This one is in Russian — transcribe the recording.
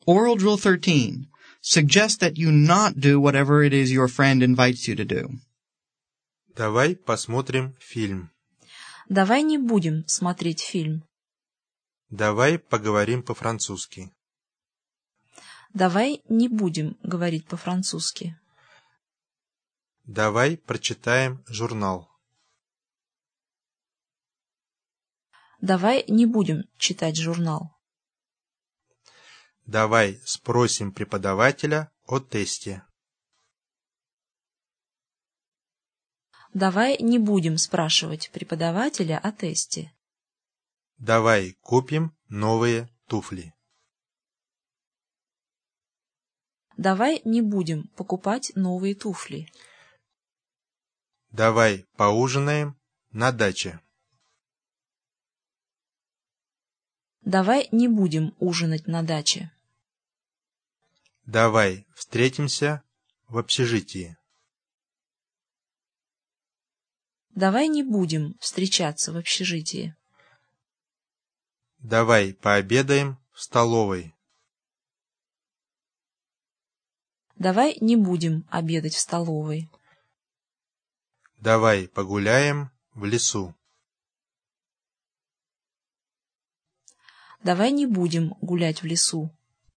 Oral Drill 13. Suggest that you not do whatever it is your friend invites you to do. Давай посмотрим фильм. Давай не будем смотреть фильм. Давай поговорим по-французски. Давай не будем говорить по-французски. Давай прочитаем журнал. Давай не будем читать журнал. Давай спросим преподавателя о тесте. Давай не будем спрашивать преподавателя о тесте. Давай купим новые туфли. Давай не будем покупать новые туфли. Давай поужинаем на даче. Давай не будем ужинать на даче. Давай встретимся в общежитии. Давай не будем встречаться в общежитии. Давай пообедаем в столовой. Давай не будем обедать в столовой. Давай погуляем в лесу. Давай не будем гулять в лесу.